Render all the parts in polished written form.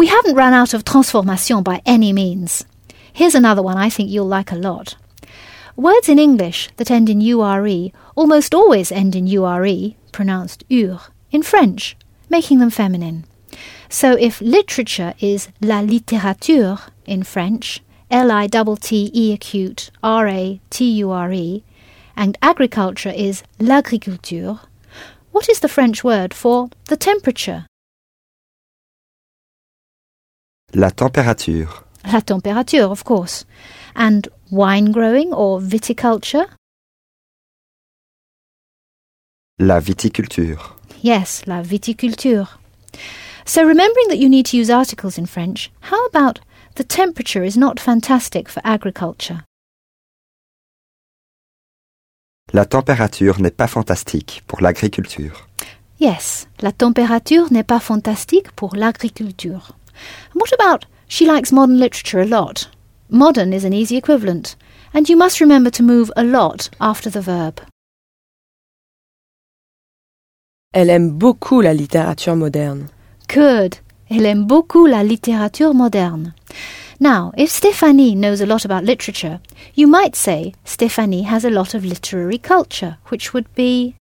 We haven't run out of transformation by any means. Here's another one I think you'll like a lot. Words in English that end in ure almost always end in ure, pronounced ur, in French, making them feminine. So if literature is la littérature in French, L-I-T-T-E acute R-A-T-U-R-E, and agriculture is l'agriculture, what is the French word for the temperature? La température. La température, of course. And wine growing or viticulture? La viticulture. Yes, la viticulture. So remembering that you need to use articles in French, how about the temperature is not fantastic for agriculture? La température n'est pas fantastique pour l'agriculture. Yes, la température n'est pas fantastique pour l'agriculture. And what about she likes modern literature a lot? Modern is an easy equivalent, and you must remember to move a lot after the verb. Elle aime beaucoup la littérature moderne. Good. Elle aime beaucoup la littérature moderne. Now, if Stéphanie knows a lot about literature, you might say Stéphanie has a lot of literary culture, which would be...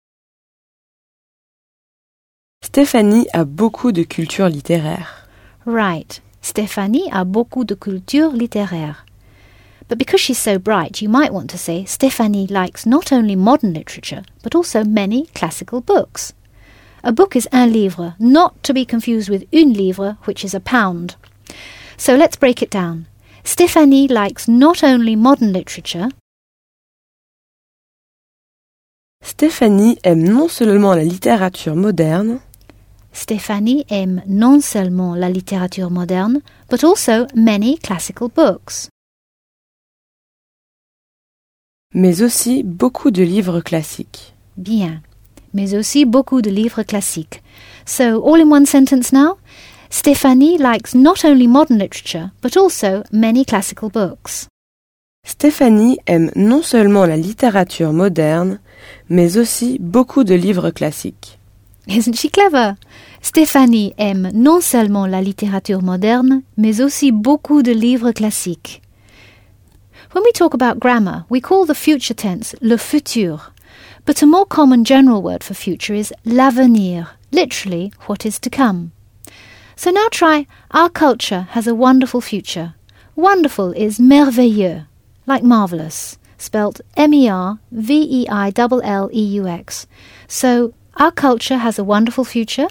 Stéphanie a beaucoup de culture littéraire. Right. Stéphanie a beaucoup de culture littéraire. But because she's so bright, you might want to say Stéphanie likes not only modern literature, but also many classical books. A book is un livre, not to be confused with une livre, which is a pound. So let's break it down. Stéphanie likes not only modern literature. Stéphanie aime non seulement la littérature moderne, Stéphanie aime non seulement la littérature moderne, but also many classical books. mais aussi beaucoup de livres classiques. Bien. Mais aussi beaucoup de livres classiques. So, all in one sentence now. Stéphanie likes not only modern literature, but also many classical books. Stéphanie aime non seulement la littérature moderne, mais aussi beaucoup de livres classiques. Isn't she clever? Stéphanie aime non seulement la littérature moderne, mais aussi beaucoup de livres classiques. When we talk about grammar, we call the future tense le futur, but a more common general word for future is l'avenir, literally what is to come. So now try, our culture has a wonderful future. Wonderful is merveilleux, like marvellous, spelt M-E-R-V-E-I-L-L-E-U-X. So, our culture has a wonderful future?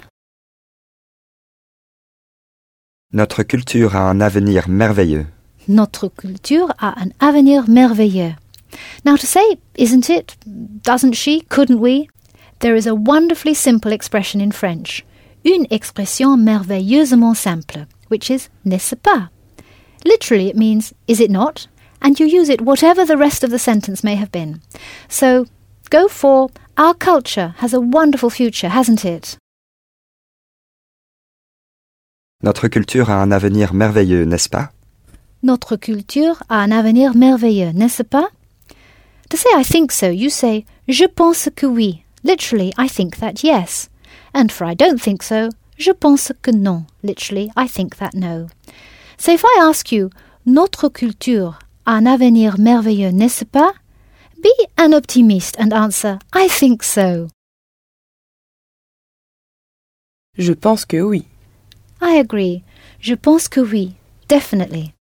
Notre culture a un avenir merveilleux. Notre culture a un avenir merveilleux. Now to say, isn't it, doesn't she, couldn't we, there is a wonderfully simple expression in French, une expression merveilleusement simple, which is n'est-ce pas? Literally it means, is it not? And you use it whatever the rest of the sentence may have been. So, go for, our culture has a wonderful future, hasn't it? Notre culture a un avenir merveilleux, n'est-ce pas? Notre culture a un avenir merveilleux, n'est-ce pas? To say I think so, you say je pense que oui. Literally, I think that yes. And for I don't think so, je pense que non. Literally, I think that no. So if I ask you, notre culture a un avenir merveilleux, n'est-ce pas? Be an optimist and answer, I think so. Je pense que oui. I agree. Je pense que oui. Definitely.